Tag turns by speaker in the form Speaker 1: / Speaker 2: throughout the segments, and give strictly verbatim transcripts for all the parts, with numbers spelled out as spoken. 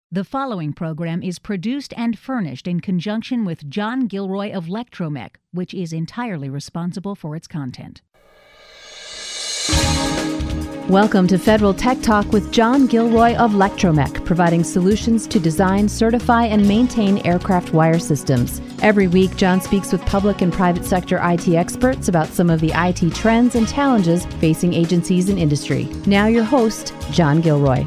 Speaker 1: The following program is produced and furnished in conjunction with John Gilroy of Lectromech, which is entirely responsible for its content.
Speaker 2: Welcome to Federal Tech Talk with John Gilroy of Lectromech, providing solutions to design, certify, and maintain aircraft wire systems. Every week, John speaks with public and private sector I T experts about some of the I T trends and challenges facing agencies and industry. Now your host, John Gilroy.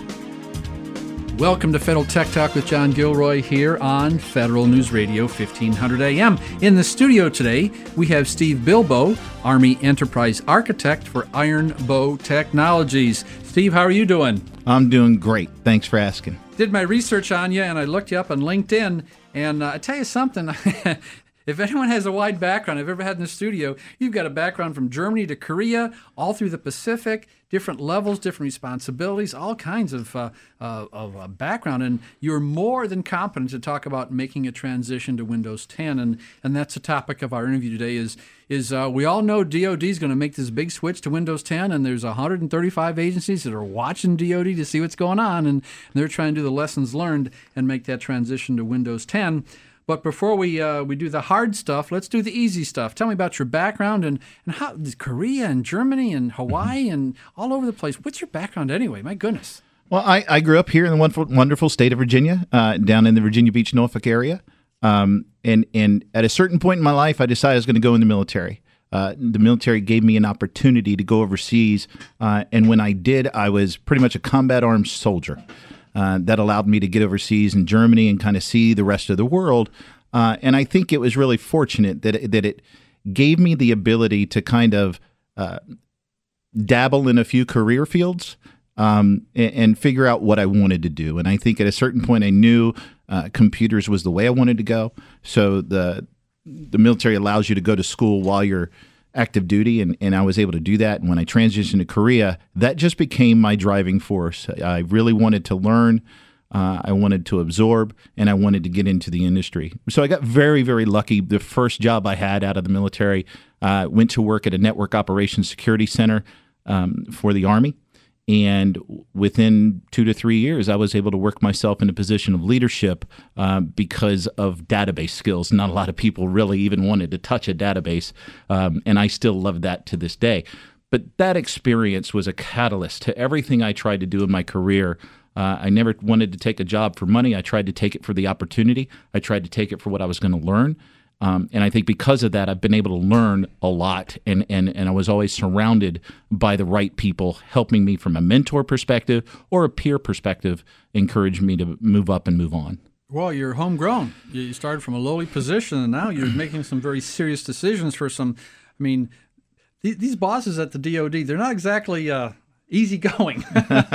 Speaker 3: Welcome to Federal Tech Talk with John Gilroy here on Federal News Radio fifteen hundred A M. In the studio today, we have Steve Bilbo, Army Enterprise Architect for Iron Bow Technologies. Steve, how are you doing?
Speaker 4: I'm doing great. Thanks for asking.
Speaker 3: Did my research on you, and I looked you up on LinkedIn, and uh, I tell you something. If anyone has a wide background I've ever had in the studio, you've got a background from Germany to Korea, all through the Pacific, different levels, different responsibilities, all kinds of uh, uh, of uh, background, and you're more than competent to talk about making a transition to Windows ten, and and that's the topic of our interview today. Is is uh, we all know D O D is going to make this big switch to Windows ten, and there's one hundred thirty-five agencies that are watching D O D to see what's going on, and they're trying to do the lessons learned and make that transition to Windows ten. But before we uh, we do the hard stuff, let's do the easy stuff. Tell me about your background and, and how Korea and Germany and Hawaii and all over the place. What's your background anyway? My goodness.
Speaker 4: Well, I, I grew up here in the wonderful, wonderful state of Virginia, uh, down in the Virginia Beach, Norfolk area. Um, and, and at a certain point in my life, I decided I was going to go in the military. Uh, the military gave me an opportunity to go overseas. Uh, and when I did, I was pretty much a combat arms soldier. Uh, that allowed me to get overseas in Germany and kind of see the rest of the world. Uh, and I think it was really fortunate that it, that it gave me the ability to kind of uh, dabble in a few career fields um, and, and figure out what I wanted to do. And I think at a certain point I knew uh, computers was the way I wanted to go. So the the military allows you to go to school while you're active duty, and, and I was able to do that. And when I transitioned to Korea, that just became my driving force. I really wanted to learn, uh, I wanted to absorb, and I wanted to get into the industry. So I got very, very lucky. The first job I had out of the military, uh, went to work at a network operations security center um, for the Army. And within two to three years, I was able to work myself in a position of leadership uh, because of database skills. Not a lot of people really even wanted to touch a database, um, and I still love that to this day. But that experience was a catalyst to everything I tried to do in my career. Uh, I never wanted to take a job for money. I tried to take it for the opportunity. I tried to take it for what I was going to learn. Um, and I think because of that, I've been able to learn a lot, and, and, and I was always surrounded by the right people helping me from a mentor perspective or a peer perspective, encourage me to move up and move on.
Speaker 3: Well, you're homegrown. You started from a lowly position, and now you're making some very serious decisions for some, I mean, th- these bosses at the D O D, they're not exactly uh, easygoing.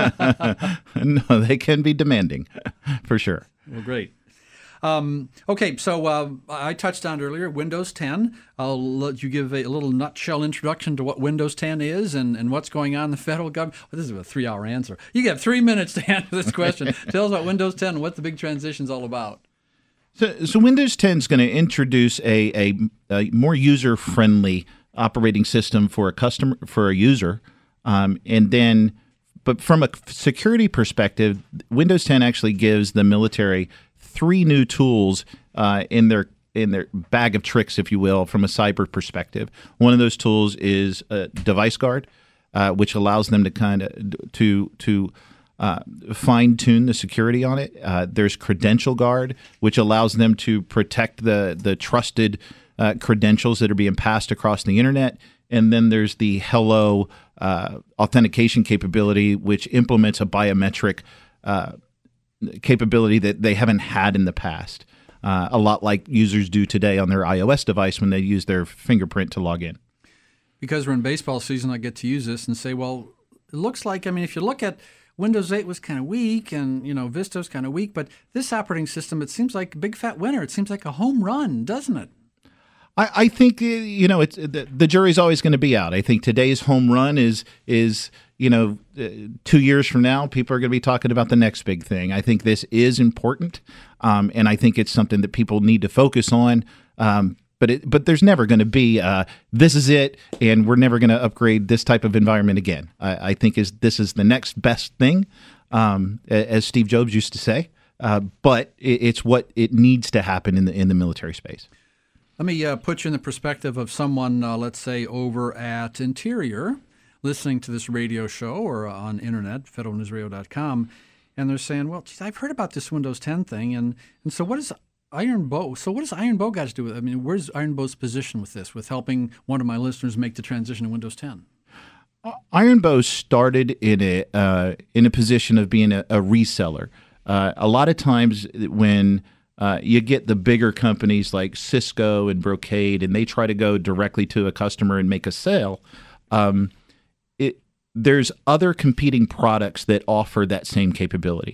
Speaker 4: No, they can be demanding, for sure.
Speaker 3: Well, great. Um, okay, so uh, I touched on earlier Windows ten. I'll let you give a, a little nutshell introduction to what Windows ten is and, and what's going on in the federal government. Well, this is a three-hour answer. You got three minutes to answer this question. Tell us about Windows ten and what the big transition is all about.
Speaker 4: So, so Windows ten is going to introduce a, a, a more user-friendly operating system for a customer, for a user, um, and then, but from a security perspective, Windows ten actually gives the military three new tools uh, in their in their bag of tricks, if you will, from a cyber perspective. One of those tools is uh, Device Guard, uh, which allows them to kind of to to uh, fine tune the security on it. Uh, there's Credential Guard, which allows them to protect the the trusted uh, credentials that are being passed across the internet. And then there's the Hello uh, authentication capability, which implements a biometric Uh, capability that they haven't had in the past, uh, a lot like users do today on their iOS device when they use their fingerprint to log in.
Speaker 3: Because we're in baseball season, I get to use this and say, well, it looks like, I mean, if you look at Windows eight was kind of weak and, you know, Vista was kind of weak, but this operating system, it seems like a big fat winner. It seems like a home run, doesn't it?
Speaker 4: I, I think, you know, it's the, the jury's always going to be out. I think today's home run is is you know, uh, two years from now, people are going to be talking about the next big thing. I think this is important, um, and I think it's something that people need to focus on. Um, but it, but there's never going to be uh, this is it, and we're never going to upgrade this type of environment again. I, I think is this is the next best thing, um, as Steve Jobs used to say. uh, but it, it's what it needs to happen in the in the military space.
Speaker 3: Let me uh, put you in the perspective of someone, uh, let's say, over at Interior, listening to this radio show or on internet, federal news radio dot com, and they're saying, well, geez, I've heard about this Windows ten thing, and, and so what is Iron Bow? So what does Iron Bow got to do with it? I mean, where's Iron Bow's position with this, with helping one of my listeners make the transition to Windows ten?
Speaker 4: Iron Bow started in a uh, in a position of being a, a reseller. Uh, a lot of times when Uh, you get the bigger companies like Cisco and Brocade, and they try to go directly to a customer and make a sale. Um, it, there's other competing products that offer that same capability.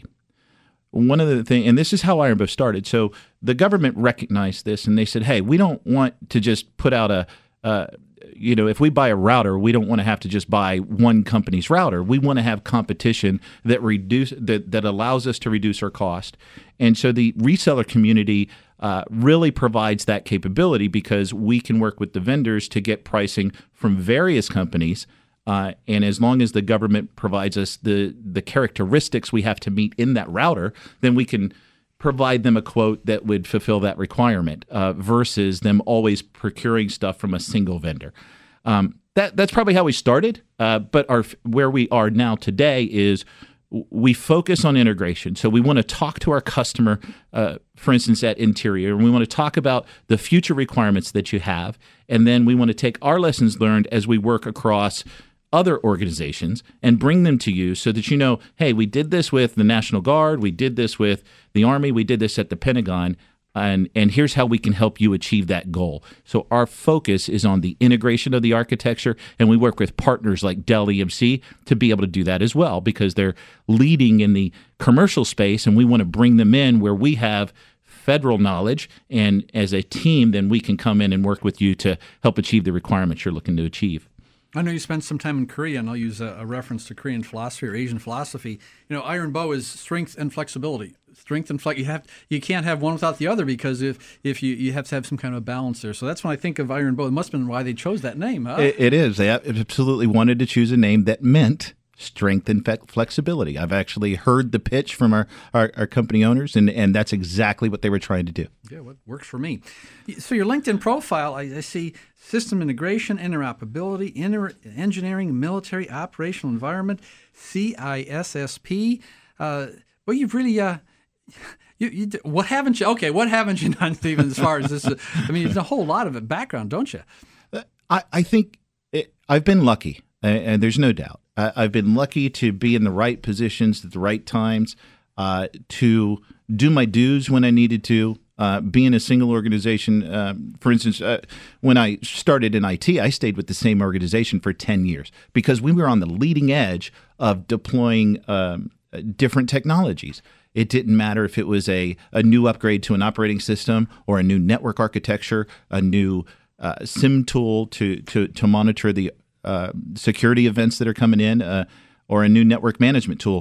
Speaker 4: One of the things, and this is how Iron Bow started. So the government recognized this, and they said, "Hey, we don't want to just put out a, uh, you know, if we buy a router, we don't want to have to just buy one company's router. We want to have competition that reduce that that allows us to reduce our cost." And so the reseller community uh, really provides that capability because we can work with the vendors to get pricing from various companies. Uh, and as long as the government provides us the, the characteristics we have to meet in that router, then we can provide them a quote that would fulfill that requirement uh, versus them always procuring stuff from a single vendor. Um, that that's probably how we started. Uh, but our where we are now today is we focus on integration. So we want to talk to our customer, uh, for instance, at Interior, and we want to talk about the future requirements that you have. And then we want to take our lessons learned as we work across other organizations and bring them to you so that you know, hey, we did this with the National Guard, we did this with the Army, we did this at the Pentagon, and, and here's how we can help you achieve that goal. So our focus is on the integration of the architecture, and we work with partners like Dell E M C to be able to do that as well because they're leading in the commercial space, and we want to bring them in where we have federal knowledge, and as a team, then we can come in and work with you to help achieve the requirements you're looking to achieve.
Speaker 3: I know you spent some time in Korea, and I'll use a, a reference to Korean philosophy or Asian philosophy. You know, Iron Bow is strength and flexibility. Strength and flex. You have you can't have one without the other because if if you, you have to have some kind of a balance there. So that's when I think of Iron Bow. It must have been why they chose that name. Huh?
Speaker 4: It, it is. They absolutely wanted to choose a name that meant strength and flexibility. I've actually heard the pitch from our, our, our company owners, and, and that's exactly what they were trying to do.
Speaker 3: Yeah, what works for me. So your LinkedIn profile, I, I see system integration, interoperability, inter- engineering, military, operational environment, C I S S P. Uh, well, you've really, uh, you, you, what haven't you, okay, what haven't you done, Stephen, as far as this? Uh, I mean, there's a whole lot of it background, don't you?
Speaker 4: I, I think it, I've been lucky, and there's no doubt. I've been lucky to be in the right positions at the right times, uh, to do my dues when I needed to, uh, be in a single organization. Uh, for instance, uh, when I started in I T, I stayed with the same organization for ten years because we were on the leading edge of deploying um, different technologies. It didn't matter if it was a, a new upgrade to an operating system or a new network architecture, a new uh, SIM tool to, to, to monitor the Uh, security events that are coming in, uh, or a new network management tool.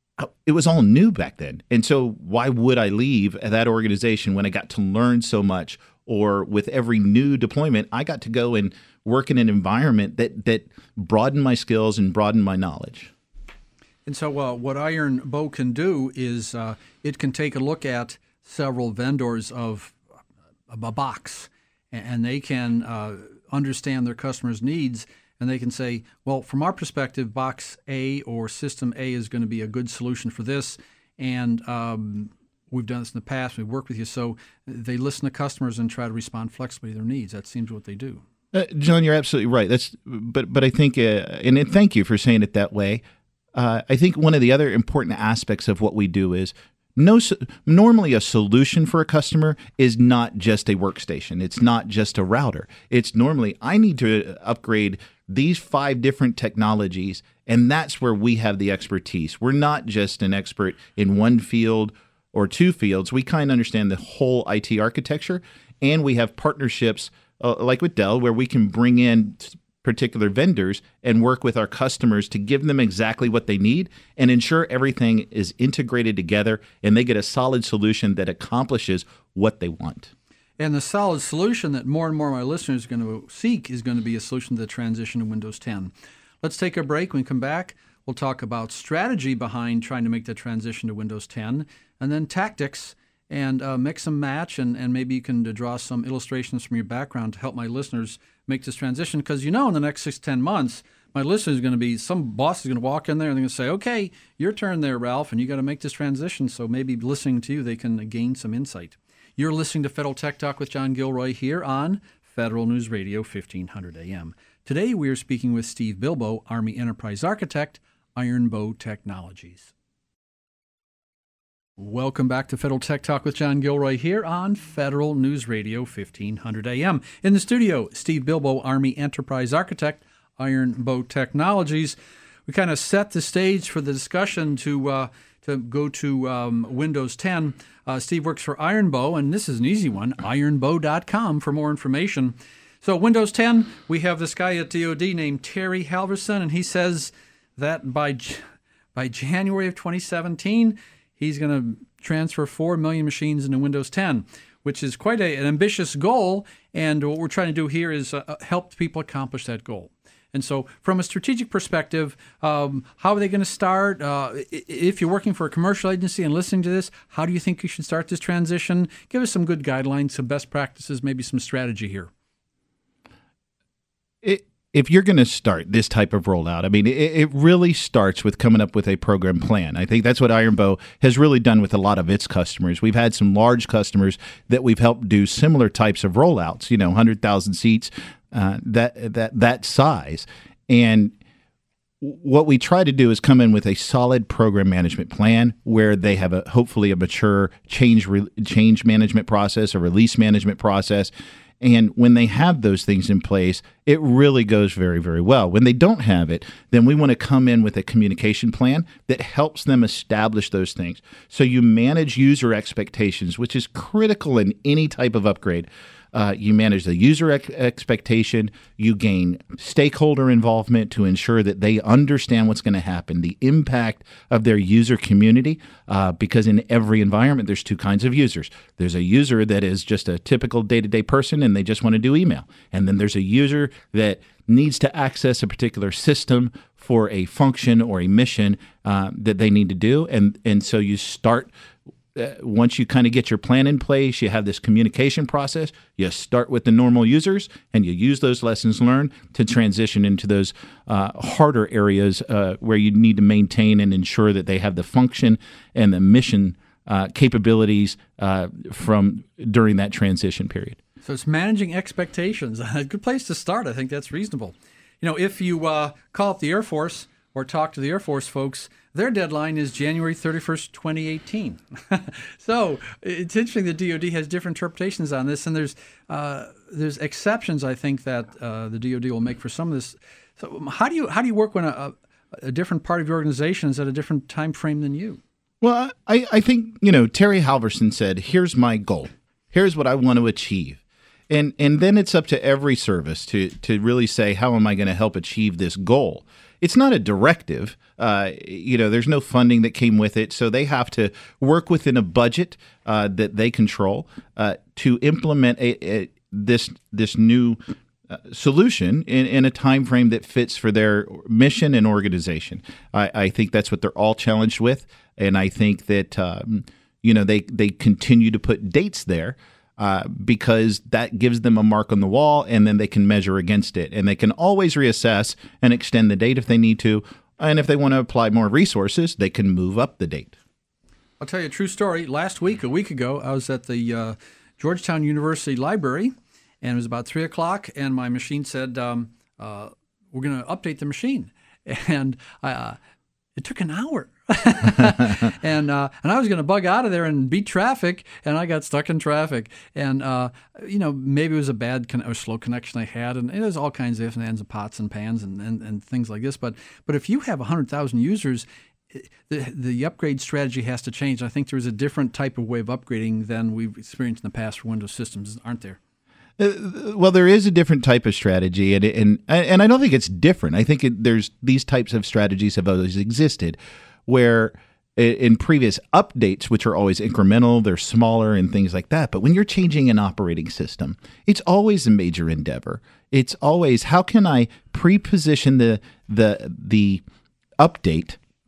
Speaker 4: It was all new back then. And so why would I leave that organization when I got to learn so much? Or with every new deployment, I got to go and work in an environment that, that broadened my skills and broadened my knowledge.
Speaker 3: And so uh, what Iron Bow can do is uh, it can take a look at several vendors of a box, and they can uh, understand their customers' needs. And they can say, well, from our perspective, box A or system A is going to be a good solution for this. And um, we've done this in the past. We've worked with you. So they listen to customers and try to respond flexibly to their needs. That seems what they do.
Speaker 4: Uh, John, you're absolutely right. That's, but but I think, uh, and thank you for saying it that way. Uh, I think one of the other important aspects of what we do is No, normally a solution for a customer is not just a workstation. It's not just a router. It's normally, I need to upgrade these five different technologies, and that's where we have the expertise. We're not just an expert in one field or two fields. We kind of understand the whole I T architecture, and we have partnerships uh, like with Dell where we can bring in particular vendors and work with our customers to give them exactly what they need and ensure everything is integrated together and they get a solid solution that accomplishes what they want.
Speaker 3: And the solid solution that more and more of my listeners are going to seek is going to be a solution to the transition to Windows ten. Let's take a break. When we come back, we'll talk about strategy behind trying to make the transition to Windows ten. and then tactics, and uh, mix and match, and, and maybe you can uh, draw some illustrations from your background to help my listeners make this transition. Because you know, in the next six to ten months, my listeners are going to be, some boss is going to walk in there and they're going to say, okay, your turn there, Ralph, and you got to make this transition. So maybe listening to you, they can gain some insight. You're listening to Federal Tech Talk with John Gilroy here on Federal News Radio, fifteen hundred A M. Today we are speaking with Steve Bilbo, Army Enterprise Architect, Iron Bow Technologies. Welcome back to Federal Tech Talk with John Gilroy here on Federal News Radio, fifteen hundred A M. In the studio, Steve Bilbo, Army Enterprise Architect, Iron Bow Technologies. We kind of set the stage for the discussion to uh, to go to um, Windows ten. Uh, Steve works for Iron Bow, and this is an easy one, iron bow dot com for more information. So Windows ten, we have this guy at D O D named Terry Halverson, and he says that by by January of twenty seventeen, he's going to transfer four million machines into Windows ten, which is quite a, an ambitious goal. And what we're trying to do here is uh, help people accomplish that goal. And so from a strategic perspective, um, how are they going to start? Uh, if you're working for a commercial agency and listening to this, how do you think you should start this transition? Give us some good guidelines, some best practices, maybe some strategy here.
Speaker 4: It, if you're going to start this type of rollout, I mean, it, it really starts with coming up with a program plan. I think that's what Iron Bow has really done with a lot of its customers. We've had some large customers that we've helped do similar types of rollouts, you know, one hundred thousand seats, uh, that that that size. And what we try to do is come in with a solid program management plan where they have a hopefully a mature change re, change management process, a release management process. And when they have those things in place, it really goes very, very well. When they don't have it, then we want to come in with a communication plan that helps them establish those things. So you manage user expectations, which is critical in any type of upgrade. Uh, you manage the user ex- expectation. You gain stakeholder involvement to ensure that they understand what's going to happen, the impact of their user community, uh, because in every environment, there's two kinds of users. There's a user that is just a typical day-to-day person, and they just want to do email. And then there's a user that needs to access a particular system for a function or a mission uh, that they need to do. And, and so you start Uh, once you kind of get your plan in place, you have this communication process, you start with the normal users, and you use those lessons learned to transition into those uh, harder areas uh, where you need to maintain and ensure that they have the function and the mission uh, capabilities uh, from during that transition period.
Speaker 3: So it's managing expectations. A good place to start. I think that's reasonable. You know, if you uh, call up the Air Force or talk to the Air Force folks, their deadline is January thirty-first, twenty eighteen. So it's interesting that D O D has different interpretations on this, and there's uh, there's exceptions, I think, that uh, the D O D will make for some of this. So how do you how do you work when a, a different part of your organization is at a different time frame than you?
Speaker 4: Well, I, I think, you know, Terry Halverson said, here's my goal. Here's what I want to achieve. And and then it's up to every service to to really say, how am I going to help achieve this goal? It's not a directive. Uh, you know, there's no funding that came with it. So they have to work within a budget uh, that they control uh, to implement a, a, this this new uh, solution in, in a time frame that fits for their mission and organization. I, I think that's what they're all challenged with. And I think that, um, you know, they, they continue to put dates there. Uh, because that gives them a mark on the wall, and then they can measure against it. And they can always reassess and extend the date if they need to. And if they want to apply more resources, they can move up the date.
Speaker 3: I'll tell you a true story. Last week, a week ago, I was at the uh, Georgetown University Library, and it was about three o'clock, and my machine said, um, uh, we're going to update the machine. And uh, it took an hour. and uh, and I was going to bug out of there and beat traffic, and I got stuck in traffic. And, uh, you know, maybe it was a bad con- or slow connection I had, and there's all kinds of ifs and ands and pots and pans and, and, and things like this. But but if you have one hundred thousand users, the, the upgrade strategy has to change. I think there's a different type of way of upgrading than we've experienced in the past for Windows systems, aren't there?
Speaker 4: Uh, well, there is a different type of strategy, and and and I don't think it's different. I think it, there's these types of strategies have always existed, where in previous updates, which are always incremental, they're smaller and things like that. But when you're changing an operating system, it's always a major endeavor. It's always, how can I pre-position the the the update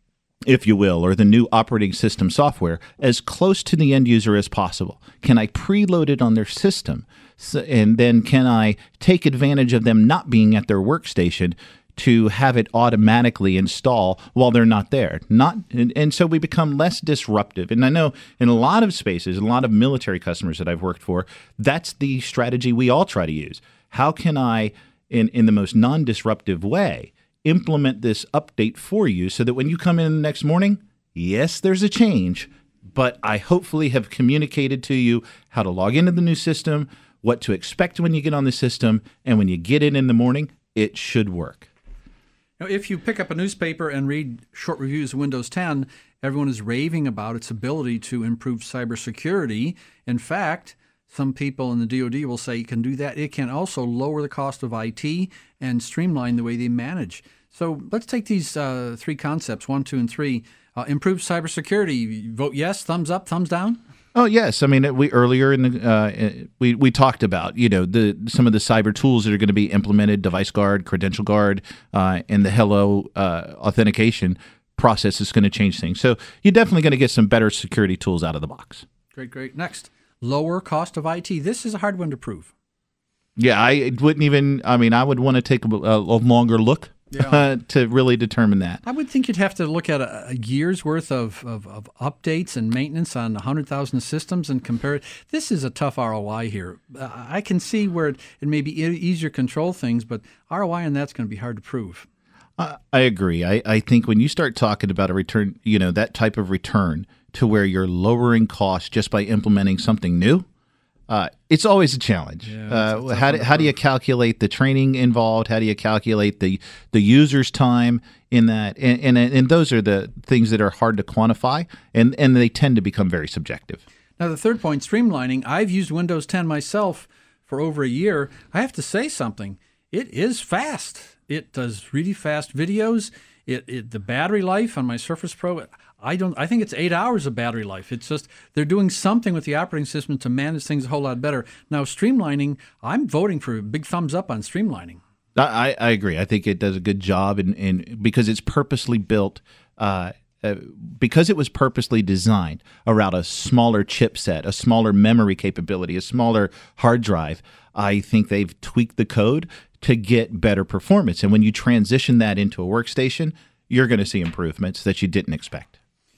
Speaker 4: if you will, or the new operating system software as close to the end user as possible? Can I preload it on their system? So, and then can I take advantage of them not being at their workstation to have it automatically install while they're not there? Not, and, and so we become less disruptive. And I know in a lot of spaces, a lot of military customers that I've worked for, that's the strategy we all try to use. How can I, in, in the most non-disruptive way, implement this update for you so that when you come in the next morning, yes, there's a change, but I hopefully have communicated to you how to log into the new system, what to expect when you get on the system, and when you get in in the morning, it should work.
Speaker 3: Now, if you pick up a newspaper and read short reviews of Windows ten, everyone is raving about its ability to improve cybersecurity. In fact, some people in the D O D will say it can do that. It can also lower the cost of I T and streamline the way they manage. So let's take these uh, three concepts, one, two, and three. Uh, improve cybersecurity. Vote yes, thumbs up, thumbs down.
Speaker 4: Oh yes, I mean we earlier in the uh, we we talked about you know the some of the cyber tools that are going to be implemented, Device Guard, Credential Guard, uh, and the Hello uh, authentication process is going to change things. So you're definitely going to get some better security tools out of the box.
Speaker 3: Great, great. Next, lower cost of I T. This is a hard one to prove.
Speaker 4: Yeah, I wouldn't even. I mean, I would want to take a, a longer look. Yeah. Uh, to really determine that.
Speaker 3: I would think you'd have to look at a, a year's worth of, of, of updates and maintenance on one hundred thousand systems and compare it. This is a tough R O I here. Uh, I can see where it, it may be e- easier to control things, but R O I on that's going to be hard to prove.
Speaker 4: Uh, I agree. I, I think when you start talking about a return, you know, that type of return to where you're lowering costs just by implementing something new, Uh, it's always a challenge.
Speaker 3: Yeah,
Speaker 4: uh, how do, how do you calculate the training involved? How do you calculate the the user's time in that? And, and and those are the things that are hard to quantify, and, and they tend to become very subjective.
Speaker 3: Now, the third point, streamlining. I've used Windows ten myself for over a year. I have to say something. It is fast. It does really fast videos. It, it the battery life on my Surface Pro, I don't. I think it's eight hours of battery life. It's just they're doing something with the operating system to manage things a whole lot better. Now, streamlining, I'm voting for a big thumbs up on streamlining.
Speaker 4: I, I agree. I think it does a good job, in, in because it's purposely built, uh, uh, because it was purposely designed around a smaller chipset, a smaller memory capability, a smaller hard drive. I think they've tweaked the code to get better performance. And when you transition that into a workstation, you're going to see improvements that you didn't expect.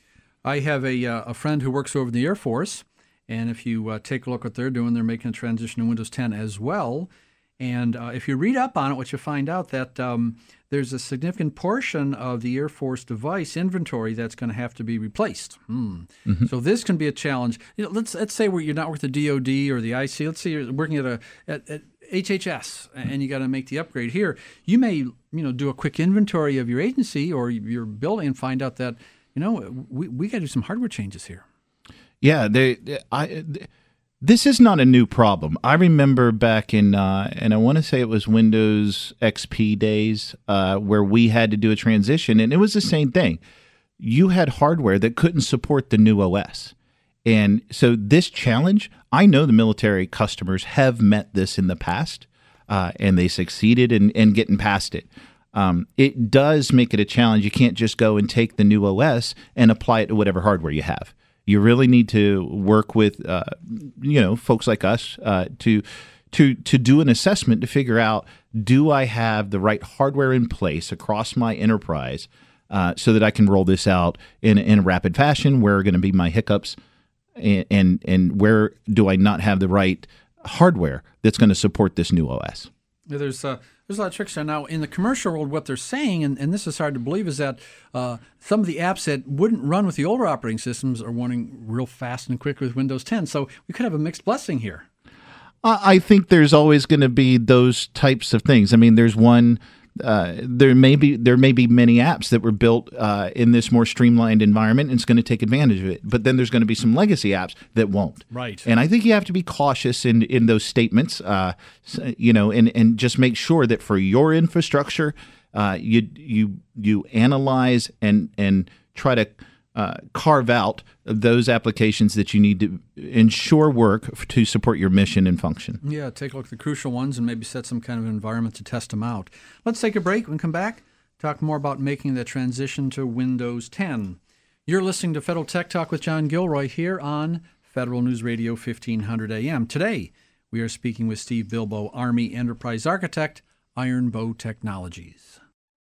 Speaker 3: I have a uh, a friend who works over in the Air Force, and if you uh, take a look at what they're doing, they're making a transition to Windows ten as well. And uh, if you read up on it, what you find out that um, there's a significant portion of the Air Force device inventory that's going to have to be replaced. Hmm. Mm-hmm. So this can be a challenge. You know, let's let's say where you're not with the D O D or the I C. Let's say you're working at a at, at H H S and you got to make the upgrade here. You may you know do a quick inventory of your agency or your building and find out that you know we we got to do some hardware changes here.
Speaker 4: Yeah, they I. They, This is not a new problem. I remember back in, uh, and I want to say it was Windows X P days, uh, where we had to do a transition, and it was the same thing. You had hardware that couldn't support the new O S. And so this challenge, I know the military customers have met this in the past, uh, and they succeeded in, in getting past it. Um, it does make it a challenge. You can't just go and take the new O S and apply it to whatever hardware you have. You really need to work with, uh, you know, folks like us uh, to to to do an assessment to figure out, do I have the right hardware in place across my enterprise uh, so that I can roll this out in in a rapid fashion? Where are going to be my hiccups, and, and and where do I not have the right hardware that's going to support this new O S?
Speaker 3: Yeah, there's uh, there's a lot of tricks there. Now, in the commercial world, what they're saying, and, and this is hard to believe, is that uh, some of the apps that wouldn't run with the older operating systems are running real fast and quick with Windows ten. So we could have a mixed blessing here.
Speaker 4: I think there's always going to be those types of things. I mean, there's one. Uh, there may be there may be many apps that were built uh, in this more streamlined environment, and it's going to take advantage of it. But then there's going to be some legacy apps that won't.
Speaker 3: Right.
Speaker 4: And I think you have to be cautious in in those statements. Uh, you know, and and just make sure that for your infrastructure, uh, you you you analyze and and try to uh, carve out those applications that you need to ensure work to support your mission and function.
Speaker 3: Yeah, take a look at the crucial ones and maybe set some kind of environment to test them out. Let's take a break. When we come back, talk more about making the transition to Windows ten. You're listening to Federal Tech Talk with John Gilroy here on Federal News Radio fifteen hundred A M. Today, we are speaking with Steve Bilbo, Army Enterprise Architect, Iron Bow Technologies.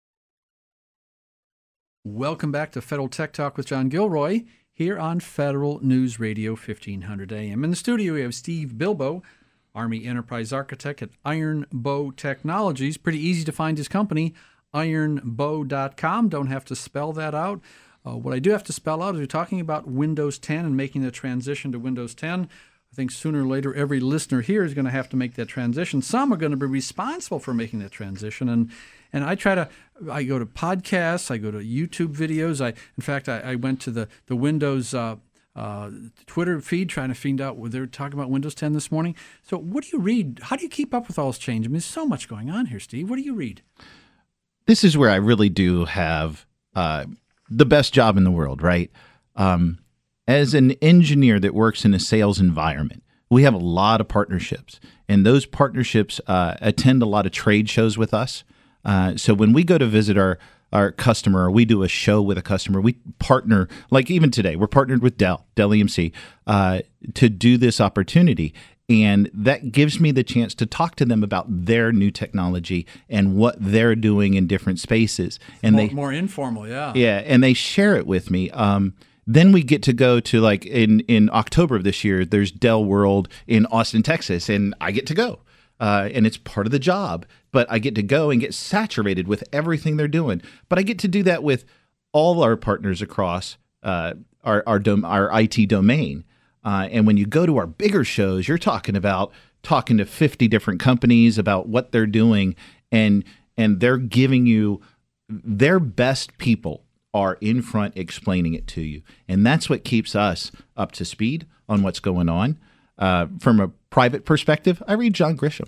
Speaker 3: Welcome back to Federal Tech Talk with John Gilroy here on Federal News Radio fifteen hundred A M. In the studio, we have Steve Bilbo, Army Enterprise Architect at Iron Bow Technologies. Pretty easy to find his company, iron bow dot com. Don't have to spell that out. Uh, what I do have to spell out is we're talking about Windows ten and making the transition to Windows ten. I think sooner or later every listener here is going to have to make that transition. Some are going to be responsible for making that transition, and and I try to. I go to podcasts, I go to YouTube videos. I, in fact, I, I went to the the Windows uh, uh, Twitter feed trying to find out what they were talking about Windows ten this morning. So, what do you read? How do you keep up with all this change? I mean, there's so much going on here, Steve. What do you read?
Speaker 4: This is where I really do have uh, the best job in the world, right? Um, as an engineer that works in a sales environment, we have a lot of partnerships, and those partnerships uh, attend a lot of trade shows with us. Uh, so when we go to visit our, our customer, or we do a show with a customer, we partner, like even today, we're partnered with Dell, Dell E M C, uh, to do this opportunity. And that gives me the chance to talk to them about their new technology and what they're doing in different spaces. And
Speaker 3: more,
Speaker 4: they
Speaker 3: more informal, yeah.
Speaker 4: Yeah, and they share it with me. Um, then we get to go to, like, in, in October of this year, there's Dell World in Austin, Texas, and I get to go. Uh, and it's part of the job, but I get to go and get saturated with everything they're doing. But I get to do that with all our partners across uh, our our, dom- our I T domain. Uh, and when you go to our bigger shows, you're talking about talking to fifty different companies about what they're doing, and and they're giving you their best people are in front explaining it to you. And that's what keeps us up to speed on what's going on. Uh, from a private perspective, I read John Grisham.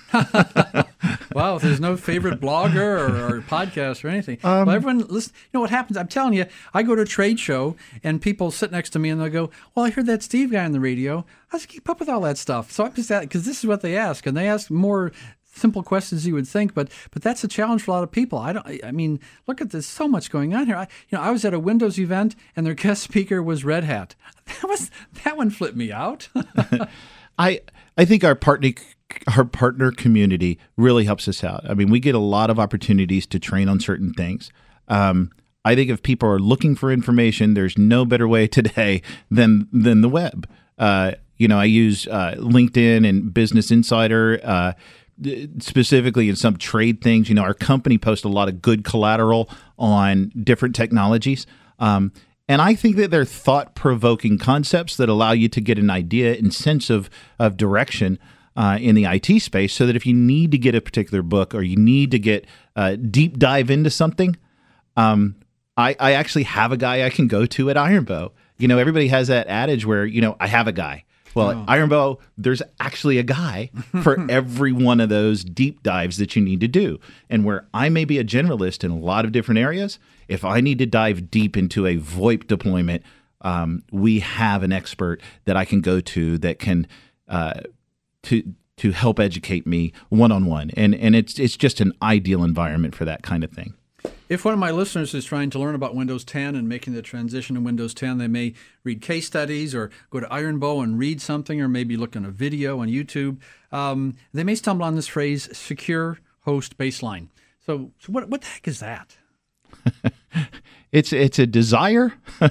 Speaker 3: Wow, there's no favorite blogger or, or podcast or anything. Um, well, everyone listen. You know what happens? I'm telling you, I go to a trade show and people sit next to me and they'll go, "Well, I heard that Steve guy on the radio. How does he keep up with all that stuff?" So I'm just at because this is what they ask, and they ask more simple questions you would think, but but that's a challenge for a lot of people. I don't. I mean, look at this. So much going on here. I, you know, I was at a Windows event and their guest speaker was Red Hat. That was that one flipped me out.
Speaker 4: I I think our partner our partner community really helps us out. I mean, we get a lot of opportunities to train on certain things. Um, I think if people are looking for information, there's no better way today than than the web. Uh, you know, I use uh, LinkedIn and Business Insider. Uh, specifically in some trade things. You know, our company posts a lot of good collateral on different technologies. Um, and I think that they're thought-provoking concepts that allow you to get an idea and sense of, of direction uh, in the I T space, so that if you need to get a particular book or you need to get a deep dive into something, um, I, I actually have a guy I can go to at Iron Bow. You know, everybody has that adage where, you know, I have a guy. Well, oh. at Iron Bow, there's actually a guy for every one of those deep dives that you need to do. And where I may be a generalist in a lot of different areas, if I need to dive deep into a VoIP deployment, um, we have an expert that I can go to that can uh, to to help educate me one-on-one. And and it's it's just an ideal environment for that kind of thing.
Speaker 3: If one of my listeners is trying to learn about Windows ten and making the transition to Windows ten, they may read case studies or go to Iron Bow and read something, or maybe look at a video on YouTube. Um, they may stumble on this phrase, secure host baseline. So, so what, what the heck is that?
Speaker 4: it's it's a desire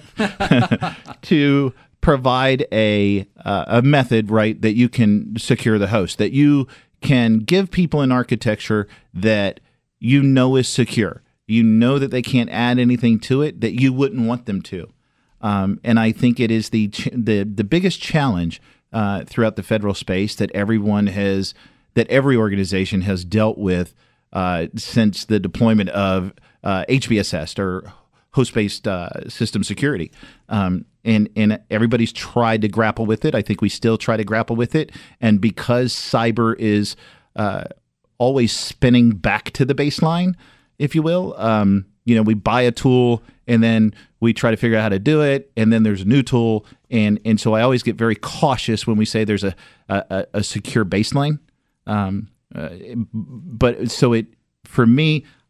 Speaker 4: to provide a uh, a method, right, that you can secure the host, that you can give people an architecture that you know is secure. You know that they can't add anything to it that you wouldn't want them to. Um, and I think it is the ch- the the biggest challenge uh, throughout the federal space that everyone has, that every organization has dealt with uh, since the deployment of uh, H B S S, or host-based uh, system security. Um, and and everybody's tried to grapple with it. I think we still try to grapple with it. And because cyber is uh, always spinning back to the baseline, if you will, um, you know, we buy a tool and then we try to figure out how to do it, and then there's a new tool, and and so I always get very cautious when we say there's a a, a secure baseline. Um, uh, but so it for me,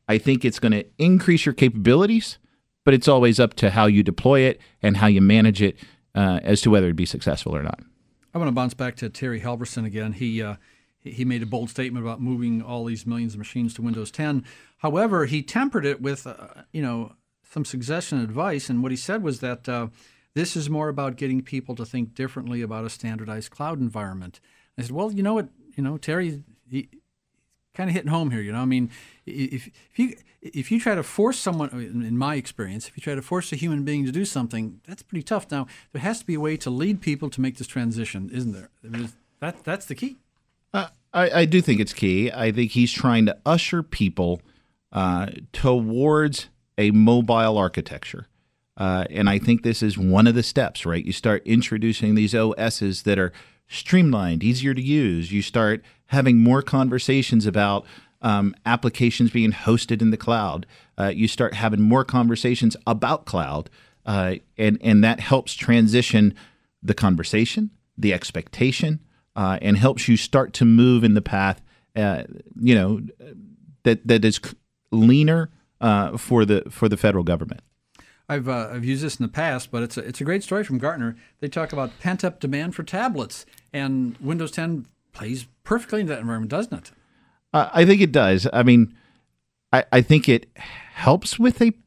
Speaker 4: I think it's going to increase your capabilities, but it's always up to how you deploy it and how you manage it uh, as to whether it'd be successful or not.
Speaker 3: I want to bounce back to Terry Halverson again. He uh, he made a bold statement about moving all these millions of machines to Windows ten. However, he tempered it with uh, you know some suggestion and advice, and what he said was that uh, this is more about getting people to think differently about a standardized cloud environment. I said, well, you know what, you know, Terry, he kind of hitting home here. You know, I mean, if if you if you try to force someone, in my experience, if you try to force a human being to do something, that's pretty tough. Now, there has to be a way to lead people to make this transition, isn't there? I mean, that that's the key.
Speaker 4: Uh, I, I do think it's key. I think he's trying to usher people uh, towards a mobile architecture. Uh, and I think this is one of the steps, right? You start introducing these O Ss that are streamlined, easier to use. You start having more conversations about um, applications being hosted in the cloud. Uh, you start having more conversations about cloud, uh, and, and that helps transition the conversation, the expectation, uh, and helps you start to move in the path, uh, you know, that that is leaner uh, for the for the federal government.
Speaker 3: I've uh, I've used this in the past, but it's a, it's a great story from Gartner. They talk about pent-up demand for tablets, and Windows ten plays perfectly in that environment, doesn't it?
Speaker 4: Uh, I think it does. I mean, I, I think it helps with a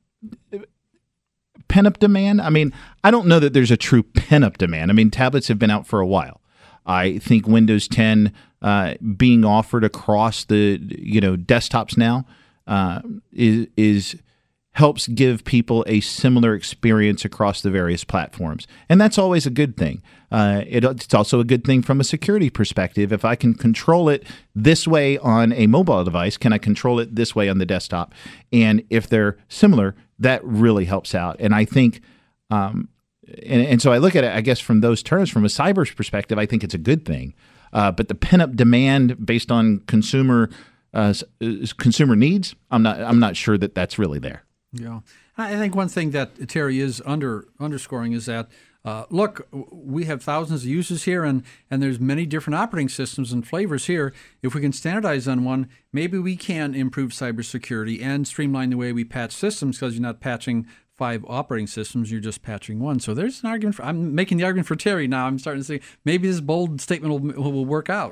Speaker 4: pent-up demand. I mean, I don't know that there's a true pent-up demand. I mean, tablets have been out for a while. I think Windows ten uh, being offered across the you know desktops now uh, is is helps give people a similar experience across the various platforms. And that's always a good thing. Uh, it, it's also a good thing from a security perspective. If I can control it this way on a mobile device, can I control it this way on the desktop? And if they're similar, that really helps out. And I think, um, and, and so I look at it, I guess, from those terms, from a cyber perspective, I think it's a good thing. Uh, but the pent-up demand based on consumer uh, consumer needs, I'm not I'm not sure that that's really there.
Speaker 3: Yeah. I think one thing that Terry is under underscoring is that, uh, look, we have thousands of users here, and, and there's many different operating systems and flavors here. If we can standardize on one, maybe we can improve cybersecurity and streamline the way we patch systems, because you're not patching five operating systems, you're just patching one. So there's an argument for, I'm making the argument for Terry now. I'm starting to say maybe this bold statement will, will work out.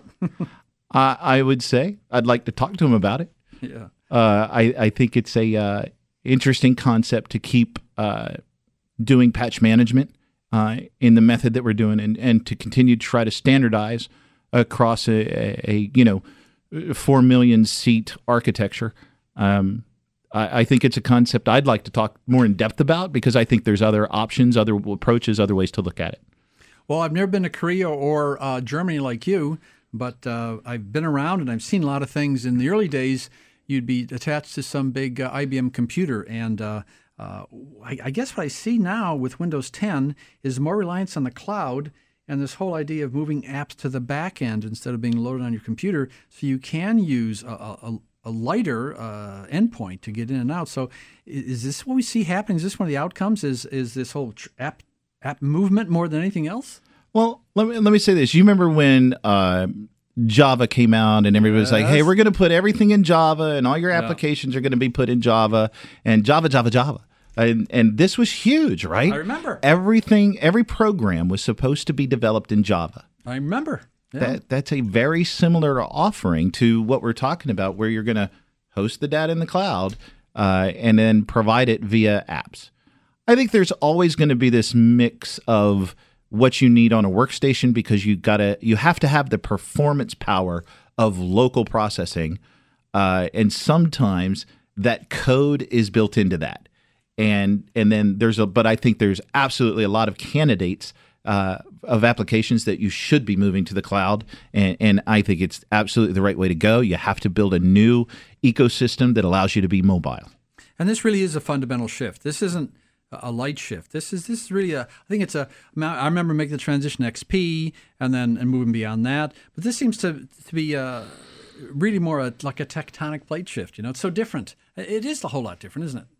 Speaker 4: uh, I would say I'd like to talk to him about it.
Speaker 3: Yeah.
Speaker 4: Uh, I, I think it's a... Uh, interesting concept to keep uh, doing patch management uh, in the method that we're doing, and, and to continue to try to standardize across a, a, a you know four million seat architecture. Um, I, I think it's a concept I'd like to talk more in depth about, because I think there's other options, other approaches, other ways to look at it.
Speaker 3: Well, I've never been to Korea or uh, Germany like you, but uh, I've been around and I've seen a lot of things. In the early days, you'd be attached to some big uh, I B M computer. And uh, uh, I, I guess what I see now with Windows ten is more reliance on the cloud and this whole idea of moving apps to the back end instead of being loaded on your computer, so you can use a, a, a lighter uh, endpoint to get in and out. So is this what we see happening? Is this one of the outcomes? Is is this whole tr- app app movement more than anything else?
Speaker 4: Well, let me, let me say this. You remember when... Uh, Java came out and everybody was yes. like, hey, we're going to put everything in Java and all your applications yeah. are going to be put in Java, and Java, Java, Java. And, and this was huge, right?
Speaker 3: I remember.
Speaker 4: Everything, every program was supposed to be developed in Java.
Speaker 3: I remember. Yeah.
Speaker 4: That That's a very similar offering to what we're talking about, where you're going to host the data in the cloud uh, and then provide it via apps. I think there's always going to be this mix of what you need on a workstation, because you gotta you have to have the performance power of local processing, uh, and sometimes that code is built into that, and and then there's a but I think there's absolutely a lot of candidates uh, of applications that you should be moving to the cloud, and, and I think it's absolutely the right way to go. You have to build a new ecosystem that allows you to be mobile,
Speaker 3: and this really is a fundamental shift. This isn't a light shift. This is this is really a. I think it's a. I remember making the transition to X P and then and moving beyond that. But this seems to to be a, really more a, like a tectonic plate shift. You know, it's so different. It is a whole lot different, isn't it?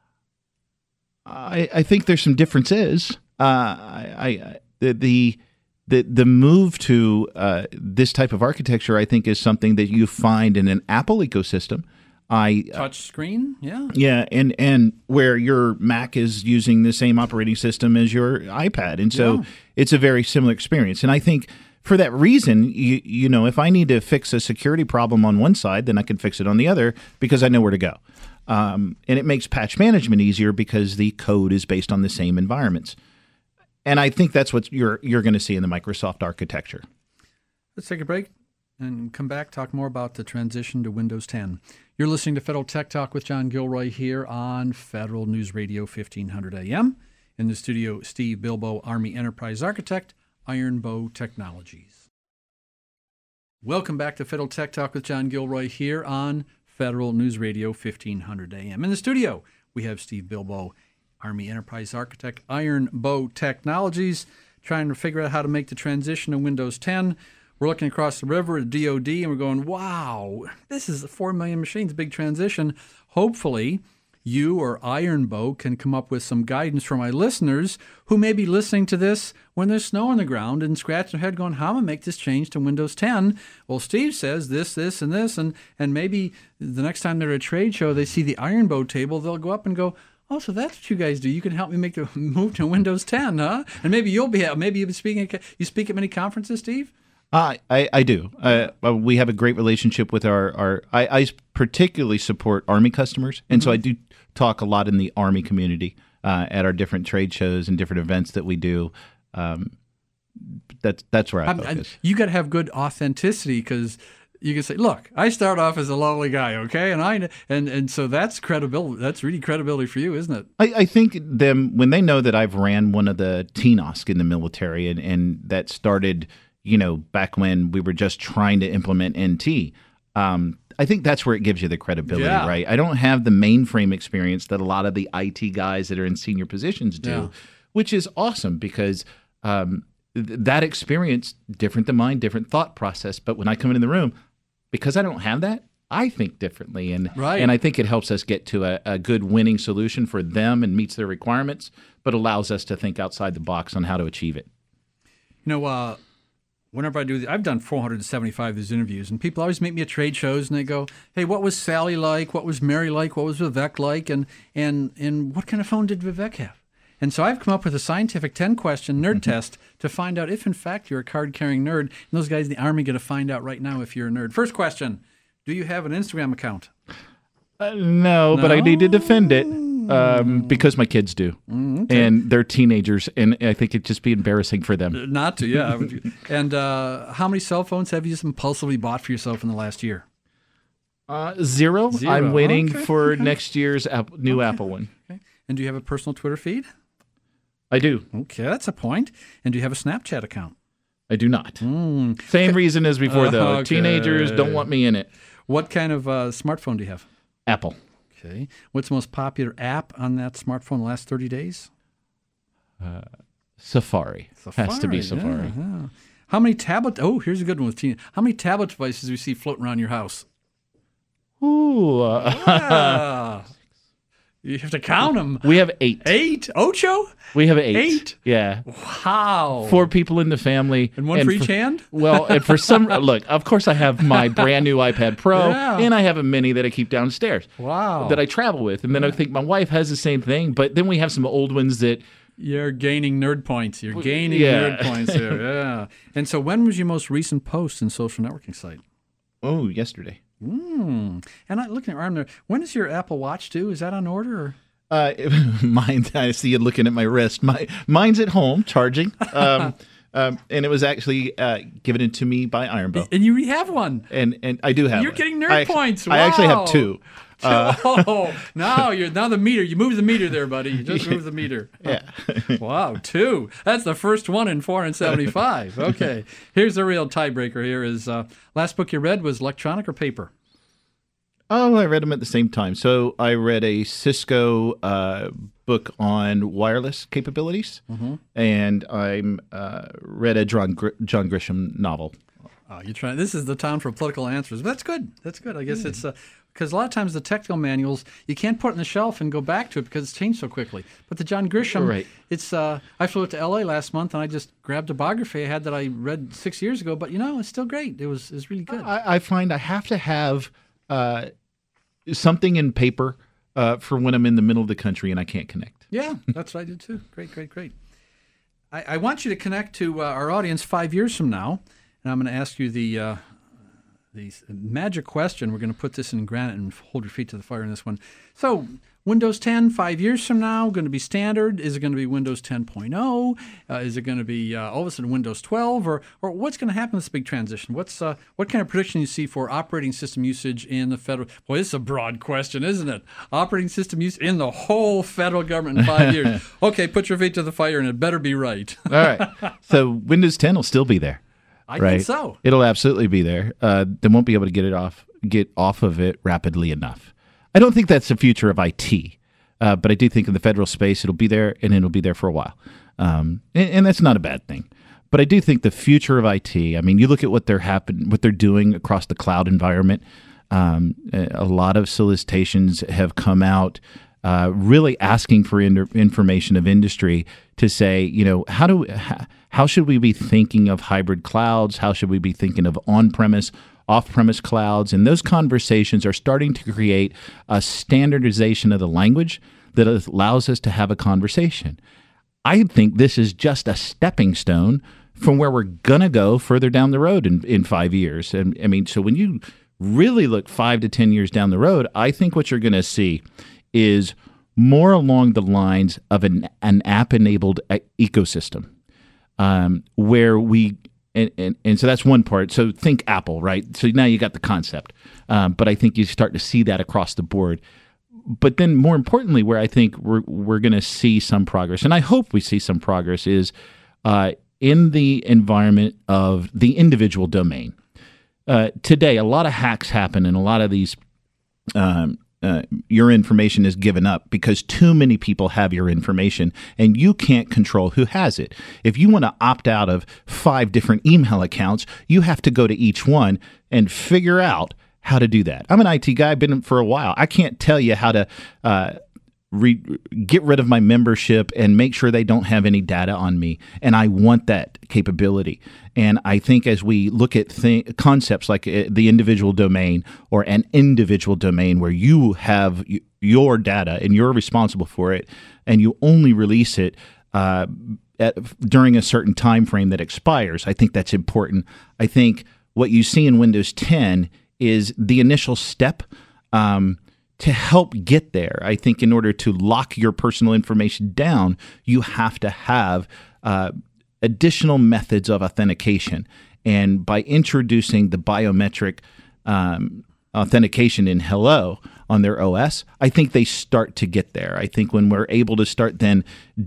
Speaker 4: I, I think there's some differences. Uh, I, I the the the the move to uh, this type of architecture, I think, is something that you find in an Apple ecosystem. I
Speaker 3: Touch screen, yeah.
Speaker 4: Yeah, and and where your Mac is using the same operating system as your iPad, and so
Speaker 3: Yeah.
Speaker 4: it's a very similar experience. And I think for that reason, you you know, if I need to fix a security problem on one side, then I can fix it on the other because I know where to go. Um, and it makes patch management easier because the code is based on the same environments. And I think that's what you're you're going to see in the Microsoft architecture.
Speaker 3: Let's take a break and come back, talk more about the transition to Windows ten. You're listening to Federal Tech Talk with John Gilroy here on Federal News Radio fifteen hundred A M. In the studio, Steve Bilbo, Army Enterprise Architect, Iron Bow Technologies. Welcome back to Federal Tech Talk with John Gilroy here on Federal News Radio fifteen hundred A M. In the studio, we have Steve Bilbo, Army Enterprise Architect, Iron Bow Technologies, trying to figure out how to make the transition to Windows ten. We're looking across the river at D O D, and we're going, wow, this is four million machines, big transition. Hopefully, you or Iron Bow can come up with some guidance for my listeners who may be listening to this when there's snow on the ground and scratching their head going, how am I going to make this change to Windows ten? Well, Steve says this, this, and this, and, and maybe the next time they're at a trade show, they see the Iron Bow table, they'll go up and go, oh, so that's what you guys do. You can help me make the move to Windows ten, huh? And maybe you'll be, maybe you'll be speaking, at, you speak at many conferences, Steve?
Speaker 4: Uh, I, I do. Uh, we have a great relationship with our, our I, I particularly support Army customers, and mm-hmm. so I do talk a lot in the Army community uh, at our different trade shows and different events that we do. Um, that's that's where I focus.
Speaker 3: I, I, you got to have good authenticity because you can say, "Look, I start off as a lowly guy, okay," and I and and so that's credibility. That's really credibility for you, isn't it?
Speaker 4: I, I think them when they know that I've ran one of the T N O S C in the military, and, and that started, you know, back when we were just trying to implement N T. Um, I think that's where it gives you the credibility,
Speaker 3: yeah.
Speaker 4: right? I don't have the mainframe experience that a lot of the I T guys that are in senior positions do, yeah. which is awesome because um, th- that experience, different than mine, different thought process. But when I come in the room, because I don't have that, I think differently. And
Speaker 3: right.
Speaker 4: and I think it helps us get to a, a good winning solution for them and meets their requirements, but allows us to think outside the box on how to achieve it.
Speaker 3: You know, uh, whenever I do, I've done four hundred seventy-five of these interviews, and people always meet me at trade shows, and they go, "Hey, what was Sally like? What was Mary like? What was Vivek like? And and and what kind of phone did Vivek have?" And so I've come up with a scientific ten-question nerd mm-hmm. test to find out if, in fact, you're a card-carrying nerd. And those guys in the Army get to find out right now if you're a nerd. First question: do you have an Instagram account?
Speaker 4: Uh, no, no, but I need to defend it. Um, because my kids do, mm, okay. and they're teenagers, and I think it'd just be embarrassing for them.
Speaker 3: Not to, yeah. And uh, how many cell phones have you just impulsively bought for yourself in the last year?
Speaker 4: Uh, zero.
Speaker 3: Zero.
Speaker 4: I'm waiting
Speaker 3: okay.
Speaker 4: for
Speaker 3: okay.
Speaker 4: next year's app- new
Speaker 3: okay.
Speaker 4: Apple one.
Speaker 3: Okay. And do you have a personal Twitter feed?
Speaker 4: I do.
Speaker 3: Okay, that's a point. And do you have a Snapchat account?
Speaker 4: I do not.
Speaker 3: Mm.
Speaker 4: Same reason as before,
Speaker 3: uh,
Speaker 4: though.
Speaker 3: okay.
Speaker 4: Teenagers don't want me in it.
Speaker 3: What kind of uh, smartphone do you have?
Speaker 4: Apple.
Speaker 3: Okay. What's the most popular app on that smartphone in the last thirty days?
Speaker 4: Uh, Safari.
Speaker 3: Safari.
Speaker 4: Has to be Safari.
Speaker 3: Yeah, yeah. How many tablet? Oh, here's a good one with teen. How many tablet devices do you see floating around your house?
Speaker 4: Ooh. Uh,
Speaker 3: yeah. You have to count them.
Speaker 4: We have eight.
Speaker 3: Eight? Ocho?
Speaker 4: We have eight.
Speaker 3: Eight?
Speaker 4: Yeah.
Speaker 3: Wow.
Speaker 4: Four people in the family.
Speaker 3: And one and for each
Speaker 4: for,
Speaker 3: hand?
Speaker 4: Well, and for some, look, of course I have my brand new iPad Pro,
Speaker 3: yeah.
Speaker 4: and I have a mini that I keep downstairs.
Speaker 3: Wow.
Speaker 4: That I travel with. And then yeah. I think my wife has the same thing, but then we have some old ones that...
Speaker 3: You're gaining nerd points. You're gaining
Speaker 4: yeah.
Speaker 3: nerd points here. Yeah. And so when was your most recent post in social networking site?
Speaker 4: Oh, yesterday.
Speaker 3: Mm. And I looking at your arm there. When is your Apple Watch due? Is that on order? Or?
Speaker 4: Uh, mine. I see you looking at my wrist. My mine's at home charging, um, um, and it was actually uh, given to me by Iron Bow.
Speaker 3: And you have one.
Speaker 4: And and I do have.
Speaker 3: You're
Speaker 4: one.
Speaker 3: getting nerd
Speaker 4: I,
Speaker 3: points. Wow.
Speaker 4: I actually have two.
Speaker 3: Uh, oh, now you're now the meter. You move the meter there, buddy. You just move the meter.
Speaker 4: Yeah.
Speaker 3: Wow, two. That's the first one in four hundred seventy-five. Okay. Here's the real tiebreaker. Here is uh, last book you read was electronic or paper?
Speaker 4: Oh, I read them at the same time. So I read a Cisco uh, book on wireless capabilities, mm-hmm. and I uh, read a John, Gr- John Grisham novel.
Speaker 3: Oh, you're trying. This is the time for political answers. But that's good. That's good. I guess yeah. it's because uh, a lot of times the technical manuals you can't put it on the shelf and go back to it because it's changed so quickly. But the John Grisham,
Speaker 4: right.
Speaker 3: it's. Uh, I flew out to L A last month and I just grabbed a biography I had that I read six years ago. But you know, it's still great. It was. It's really good.
Speaker 4: I, I find I have to have. Uh, something in paper uh, for when I'm in the middle of the country and I can't connect.
Speaker 3: Yeah, that's what I did too. Great, great, great. I, I want you to connect to uh, our audience five years from now, and I'm going to ask you the uh, the magic question. We're going to put this in granite and hold your feet to the fire in this one. So, Windows ten five years from now going to be standard? Is it going to be Windows ten point oh? Uh, is it going to be uh, all of a sudden Windows twelve? Or or what's going to happen with this big transition? What's uh, what kind of prediction you see for operating system usage in the federal? Boy, this is a broad question, isn't it? Operating system use in the whole federal government in five years. Okay, put your feet to the fire, and it better be right.
Speaker 4: All right. So Windows ten will still be there.
Speaker 3: I
Speaker 4: right?
Speaker 3: think so.
Speaker 4: It'll absolutely be there. Uh, they won't be able to get it off, get off of it rapidly enough. I don't think that's the future of I T. Uh, but I do think in the federal space, it'll be there, and it'll be there for a while. Um, and, and that's not a bad thing. But I do think the future of I T, I mean, you look at what they're happen, what they're doing across the cloud environment. Um, a lot of solicitations have come out uh, really asking for in- information of industry to say, you know, how do how, how should we be thinking of hybrid clouds? How should we be thinking of on-premise, off-premise clouds? And those conversations are starting to create a standardization of the language that allows us to have a conversation. I think this is just a stepping stone from where we're going to go further down the road in, in five years. And I mean, so when you really look five to ten years down the road, I think what you're going to see is more along the lines of an, an app-enabled ecosystem um, where we And, and and so that's one part. So think Apple, right? So now you got the concept. Um, but I think you start to see that across the board. But then more importantly, where I think we're, we're going to see some progress, and I hope we see some progress, is uh, in the environment of the individual domain. Uh, today, a lot of hacks happen, and a lot of these um, Uh, your information is given up because too many people have your information and you can't control who has it. If you want to opt out of five different email accounts, you have to go to each one and figure out how to do that. I'm an I T guy, I've been for a while. I can't tell you how to uh, re- get rid of my membership and make sure they don't have any data on me. And I want that capability. And I think as we look at th- concepts like uh, the individual domain or an individual domain where you have y- your data and you're responsible for it and you only release it uh, at, during a certain time frame that expires, I think that's important. I think what you see in Windows ten is the initial step um, to help get there. I think in order to lock your personal information down, you have to have uh, additional methods of authentication. And by introducing the biometric um, authentication in Hello on their O S, I think they start to get there. I think when we're able to start then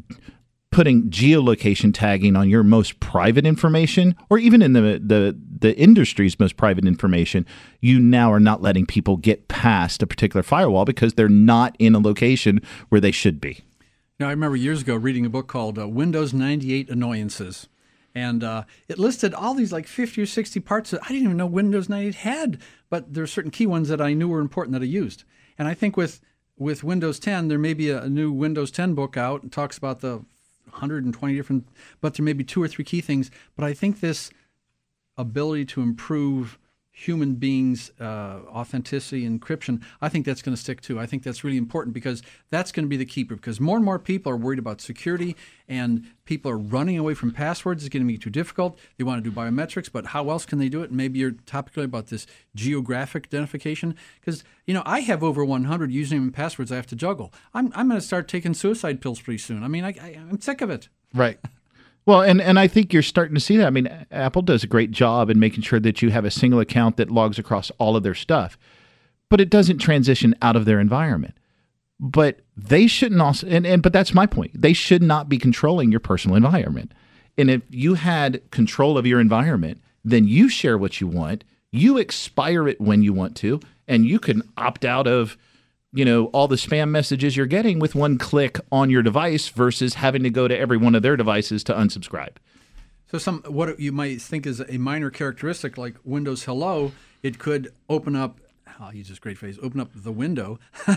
Speaker 4: putting geolocation tagging on your most private information, or even in the, the, the industry's most private information, you now are not letting people get past a particular firewall because they're not in a location where they should be.
Speaker 3: Now, I remember years ago reading a book called uh, Windows ninety-eight Annoyances. And uh, it listed all these like fifty or sixty parts that I didn't even know Windows ninety-eight had, but there are certain key ones that I knew were important that I used. And I think with with Windows ten, there may be a, a new Windows ten book out and talks about the one hundred twenty different, but there may be two or three key things. But I think this ability to improve human beings' uh, authenticity, encryption, I think that's going to stick too. I think that's really important because that's going to be the keeper, because more and more people are worried about security and people are running away from passwords. It's going to be too difficult. They want to do biometrics, but how else can they do it? Maybe you're topically about this geographic identification, because you know I have over one hundred username and passwords I have to juggle. I'm I'm going to start taking suicide pills pretty soon. I mean, I, I, I'm sick of it.
Speaker 4: Right. Well, and, and I think you're starting to see that. I mean, Apple does a great job in making sure that you have a single account that logs across all of their stuff, but it doesn't transition out of their environment. But they shouldn't also, and, and but that's my point. They should not be controlling your personal environment. And if you had control of your environment, then you share what you want, you expire it when you want to, and you can opt out of you know, all the spam messages you're getting with one click on your device versus having to go to every one of their devices to unsubscribe.
Speaker 3: So some what you might think is a minor characteristic like Windows Hello, it could open up, I'll use this great phrase, open up the window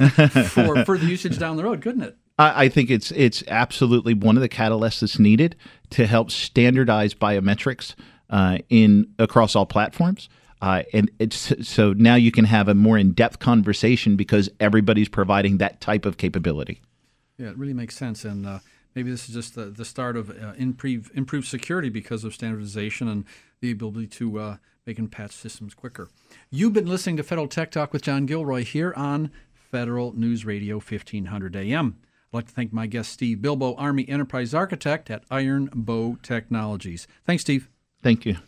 Speaker 3: for further usage down the road, couldn't it?
Speaker 4: I, I think it's it's absolutely one of the catalysts that's needed to help standardize biometrics uh, in across all platforms. Uh, and it's so now you can have a more in-depth conversation because everybody's providing that type of capability.
Speaker 3: Yeah, it really makes sense. And uh, maybe this is just the, the start of uh, improve, improved security because of standardization and the ability to uh, make and patch systems quicker. You've been listening to Federal Tech Talk with John Gilroy here on Federal News Radio fifteen hundred A M. I'd like to thank my guest, Steve Bilbo, Army Enterprise Architect at Iron Bow Technologies. Thanks, Steve.
Speaker 4: Thank you.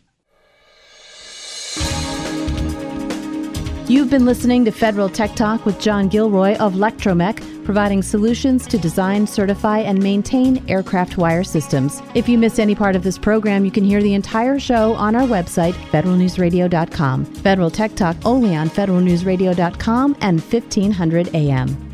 Speaker 2: You've been listening to Federal Tech Talk with John Gilroy of Lectromech, providing solutions to design, certify, and maintain aircraft wire systems. If you missed any part of this program, you can hear the entire show on our website, federal news radio dot com. Federal Tech Talk only on federal news radio dot com and fifteen hundred A M.